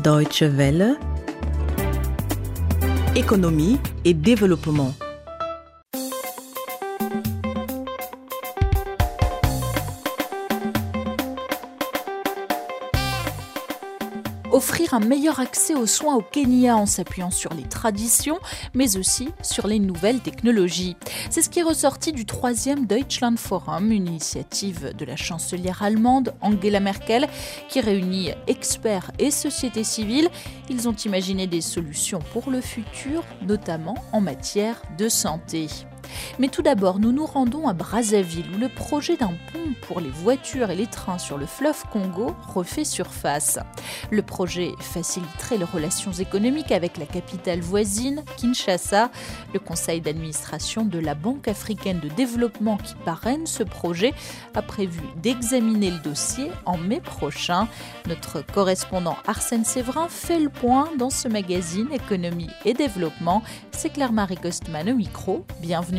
Deutsche Welle, économie et développement. Offrir un meilleur accès aux soins au Kenya en s'appuyant sur les traditions, mais aussi sur les nouvelles technologies. C'est ce qui est ressorti du 3e Deutschland Forum, une initiative de la chancelière allemande Angela Merkel qui réunit experts et sociétés civiles. Ils ont imaginé des solutions pour le futur, notamment en matière de santé. Mais tout d'abord, nous nous rendons à Brazzaville où le projet d'un pont pour les voitures et les trains sur le fleuve Congo refait surface. Le projet faciliterait les relations économiques avec la capitale voisine, Kinshasa. Le conseil d'administration de la Banque africaine de développement qui parraine ce projet a prévu d'examiner le dossier en mai prochain. Notre correspondant Arsène Séverin fait le point dans ce magazine Économie et Développement. C'est Claire-Marie Costman au micro. Bienvenue.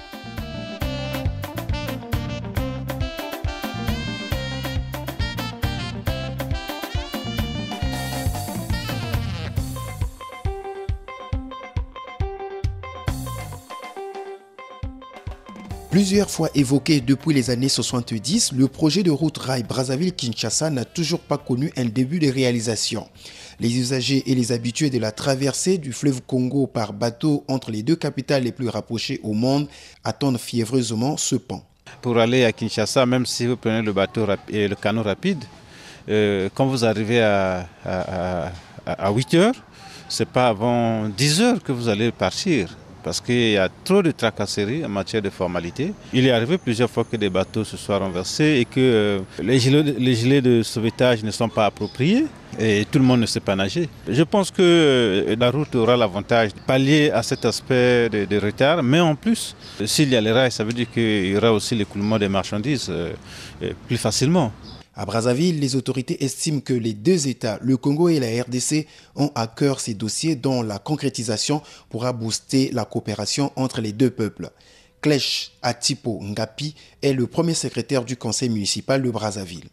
Plusieurs fois évoqué depuis les années 70, le projet de route rail Brazzaville-Kinshasa n'a toujours pas connu un début de réalisation. Les usagers et les habitués de la traversée du fleuve Congo par bateau entre les deux capitales les plus rapprochées au monde attendent fiévreusement ce pont. Pour aller à Kinshasa, même si vous prenez le bateau et le canot rapide, quand vous arrivez à 8 heures, ce n'est pas avant 10 heures que vous allez partir. Parce qu'il y a trop de tracasseries en matière de formalités. Il est arrivé plusieurs fois que des bateaux se soient renversés et que les gilets de sauvetage ne sont pas appropriés et tout le monde ne sait pas nager. Je pense que la route aura l'avantage de pallier à cet aspect de retard, mais en plus, s'il y a les rails, ça veut dire qu'il y aura aussi l'écoulement des marchandises plus facilement. À Brazzaville, les autorités estiment que les deux États, le Congo et la RDC, ont à cœur ces dossiers dont la concrétisation pourra booster la coopération entre les deux peuples. Klech Atipo Ngapi est le premier secrétaire du conseil municipal de Brazzaville.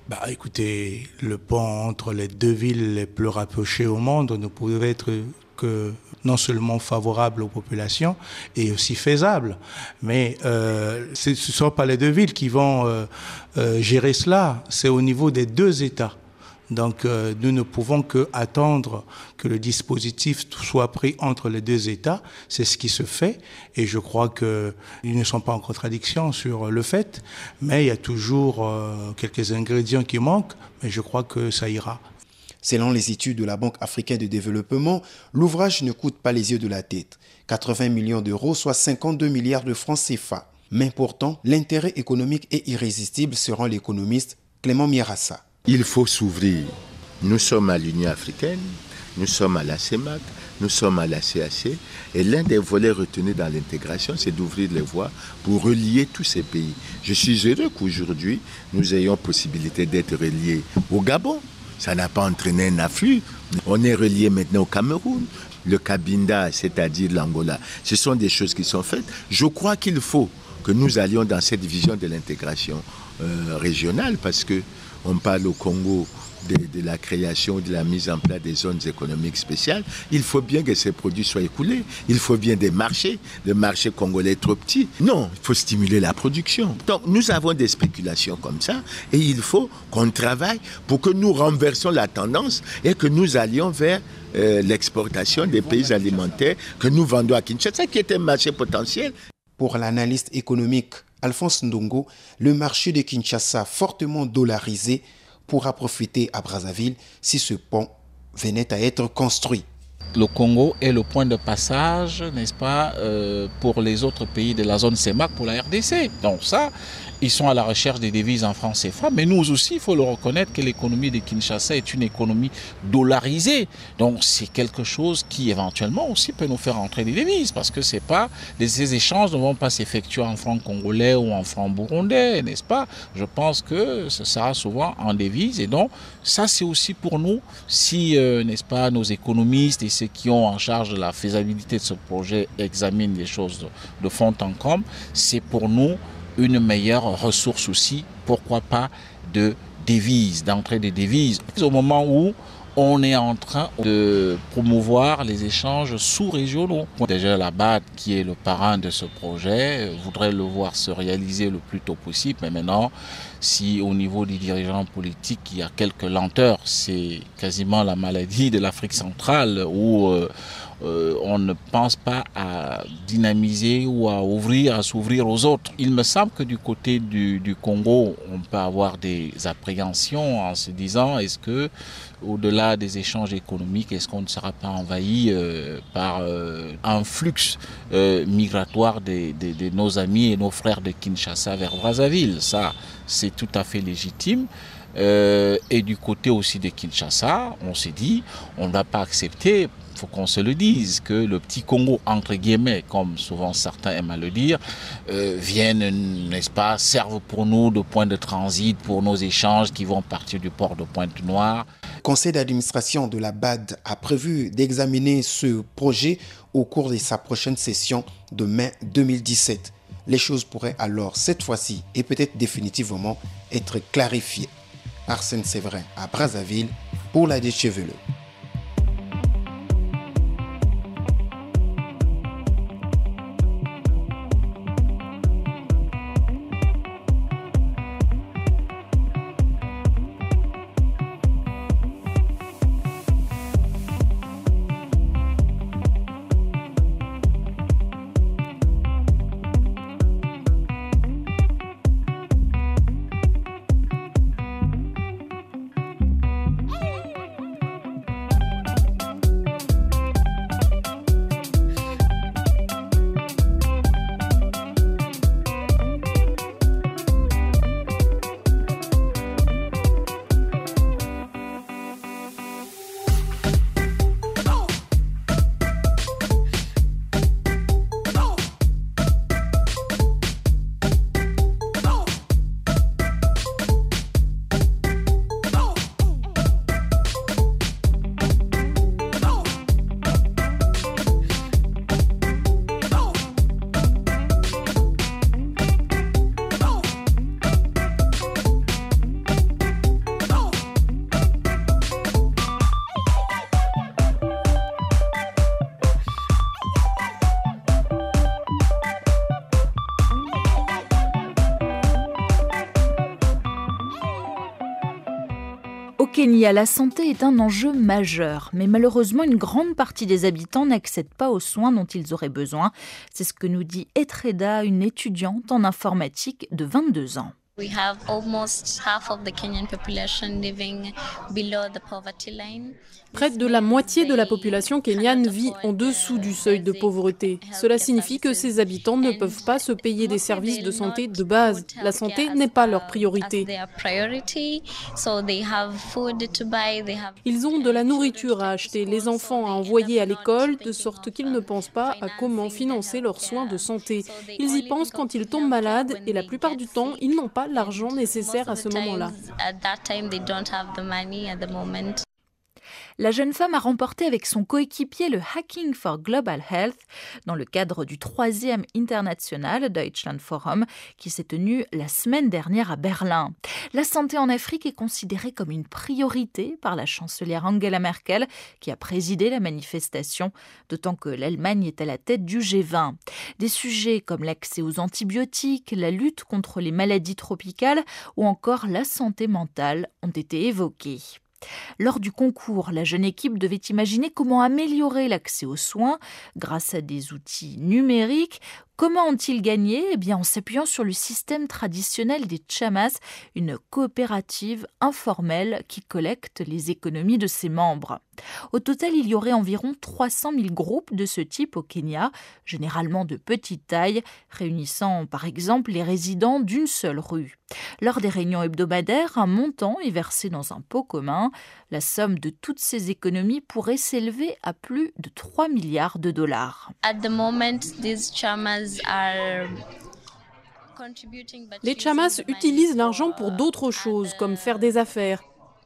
Écoutez, le pont entre les deux villes les plus rapprochées au monde ne pouvait être que non seulement favorable aux populations et aussi faisable. Mais ce ne sont pas les deux villes qui vont gérer cela, c'est au niveau des deux États. Donc nous ne pouvons qu'attendre que le dispositif soit pris entre les deux États. C'est ce qui se fait et je crois qu'ils ne sont pas en contradiction sur le fait, mais il y a toujours quelques ingrédients qui manquent, mais je crois que ça ira. Selon les études de la Banque africaine de développement, l'ouvrage ne coûte pas les yeux de la tête. 80 millions d'euros, soit 52 milliards de francs CFA. Mais pourtant, l'intérêt économique est irrésistible selon l'économiste Clément Mierassa. Il faut s'ouvrir. Nous sommes à l'Union africaine, nous sommes à la CEMAC, nous sommes à la CAC. Et l'un des volets retenus dans l'intégration, c'est d'ouvrir les voies pour relier tous ces pays. Je suis heureux qu'aujourd'hui, nous ayons possibilité d'être reliés au Gabon. Ça n'a pas entraîné un afflux. On est relié maintenant au Cameroun, le Cabinda, c'est-à-dire l'Angola. Ce sont des choses qui sont faites. Je crois qu'il faut que nous allions dans cette vision de l'intégration régionale parce qu'on parle au Congo de la création, de la mise en place des zones économiques spéciales. Il faut bien que ces produits soient écoulés. Il faut bien des marchés. Le marché congolais est trop petit. Non, il faut stimuler la production. Donc nous avons des spéculations comme ça et il faut qu'on travaille pour que nous renversons la tendance et que nous allions vers l'exportation des pays alimentaires que nous vendons à Kinshasa, qui est un marché potentiel. Pour l'analyste économique Alphonse Ndongo, le marché de Kinshasa fortement dollarisé pourra profiter à Brazzaville si ce pont venait à être construit. Le Congo est le point de passage, n'est-ce pas, pour les autres pays de la zone CEMAC, pour la RDC. Donc ça, ils sont à la recherche des devises en francs CFA, mais nous aussi, il faut le reconnaître que l'économie de Kinshasa est une économie dollarisée. Donc c'est quelque chose qui éventuellement aussi peut nous faire entrer des devises, parce que ces échanges ne vont pas s'effectuer en francs congolais ou en francs burundais, n'est-ce pas? Je pense que ce sera souvent en devises, et donc ça c'est aussi pour nous, si, n'est-ce pas, nos économistes et ceux qui ont en charge de la faisabilité de ce projet examinent les choses de fond en comble, c'est pour nous une meilleure ressource aussi, pourquoi pas de devises, d'entrée des devises. Au moment où on est en train de promouvoir les échanges sous-régionaux. Déjà la BAD, qui est le parrain de ce projet, voudrait le voir se réaliser le plus tôt possible. Mais maintenant, si au niveau des dirigeants politiques, il y a quelques lenteurs, c'est quasiment la maladie de l'Afrique centrale où on ne pense pas à dynamiser ou à s'ouvrir aux autres. Il me semble que du côté du Congo, on peut avoir des appréhensions en se disant, est-ce que, au-delà des échanges économiques, est-ce qu'on ne sera pas envahi par un flux migratoire de nos amis et nos frères de Kinshasa vers Brazzaville? Ça, c'est tout à fait légitime. Et du côté aussi de Kinshasa, on s'est dit, on ne va pas accepter, il faut qu'on se le dise, que le petit Congo, entre guillemets, comme souvent certains aiment à le dire, vienne, n'est-ce pas, serve pour nous de point de transit pour nos échanges qui vont partir du port de Pointe-Noire. Le conseil d'administration de la BAD a prévu d'examiner ce projet au cours de sa prochaine session de mai 2017. Les choses pourraient alors, cette fois-ci, et peut-être définitivement, être clarifiées. Arsène Séverin à Brazzaville pour la Deutsche Welle. Au Kenya, la santé est un enjeu majeur, mais malheureusement, une grande partie des habitants n'accèdent pas aux soins dont ils auraient besoin. C'est ce que nous dit Etreda, une étudiante en informatique de 22 ans. We have almost half of the Kenyan population living below the poverty line. Près de la moitié de la population kenyane vit en dessous du seuil de pauvreté. Cela signifie que ces habitants ne peuvent pas se payer des services de santé de base. La santé n'est pas leur priorité. Ils ont de la nourriture à acheter, les enfants à envoyer à l'école, de sorte qu'ils ne pensent pas à comment financer leurs soins de santé. Ils y pensent quand ils tombent malades et la plupart du temps, ils n'ont pas l'argent nécessaire à ce moment-là. La jeune femme a remporté avec son coéquipier le Hacking for Global Health dans le cadre du 3e international Deutschland Forum qui s'est tenu la semaine dernière à Berlin. La santé en Afrique est considérée comme une priorité par la chancelière Angela Merkel qui a présidé la manifestation, d'autant que l'Allemagne est à la tête du G20. Des sujets comme l'accès aux antibiotiques, la lutte contre les maladies tropicales ou encore la santé mentale ont été évoqués. Lors du concours, la jeune équipe devait imaginer comment améliorer l'accès aux soins grâce à des outils numériques. Comment ont-ils gagné ? En s'appuyant sur le système traditionnel des chamas, une coopérative informelle qui collecte les économies de ses membres. Au total, il y aurait environ 300 000 groupes de ce type au Kenya, généralement de petite taille, réunissant par exemple les résidents d'une seule rue. Lors des réunions hebdomadaires, un montant est versé dans un pot commun. La somme de toutes ces économies pourrait s'élever à plus de 3 milliards de dollars. Les chamas utilisent l'argent pour d'autres choses, comme faire des affaires.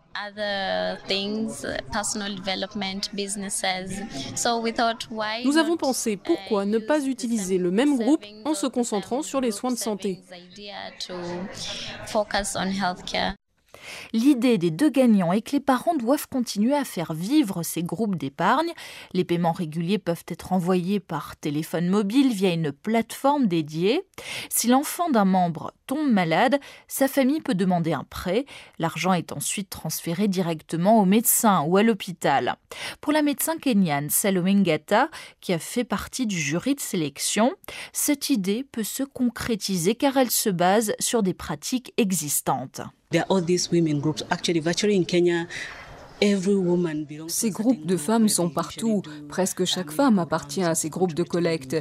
Nous avons pensé pourquoi ne pas utiliser le même groupe en se concentrant sur les soins de santé. L'idée des deux gagnants est que les parents doivent continuer à faire vivre ces groupes d'épargne. Les paiements réguliers peuvent être envoyés par téléphone mobile via une plateforme dédiée. Si l'enfant d'un membre tombe malade, sa famille peut demander un prêt. L'argent est ensuite transféré directement au médecin ou à l'hôpital. Pour la médecin kenyane Salome Ngata, qui a fait partie du jury de sélection, cette idée peut se concrétiser car elle se base sur des pratiques existantes. Ces groupes de femmes sont partout. Presque chaque femme appartient à ces groupes de collecte.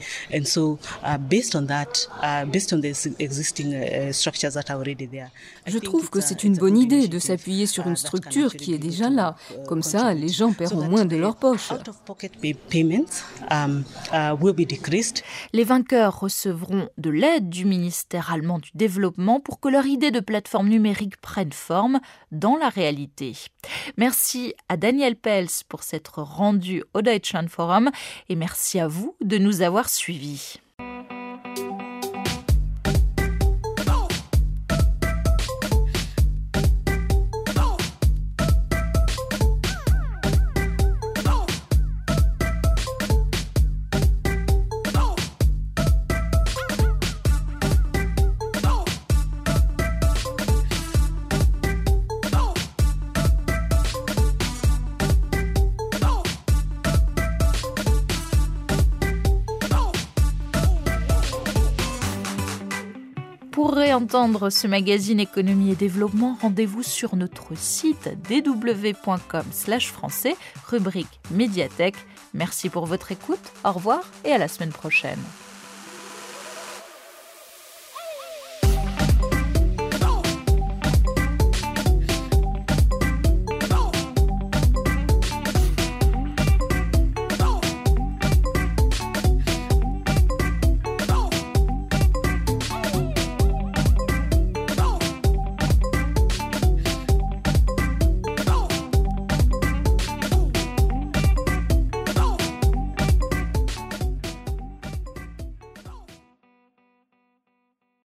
Je trouve que c'est une bonne idée de s'appuyer sur une structure qui est déjà là. Comme ça, les gens paieront moins de leur poche. Les vainqueurs recevront de l'aide du ministère allemand du développement pour que leur idée de plateforme numérique prenne forme dans la réalité. Merci à Daniel Pels pour s'être rendu au Deutschlandforum et merci à vous de nous avoir suivis. Pour réentendre ce magazine Économie et Développement, rendez-vous sur notre site dw.com/français, rubrique médiathèque. Merci pour votre écoute, au revoir et à la semaine prochaine.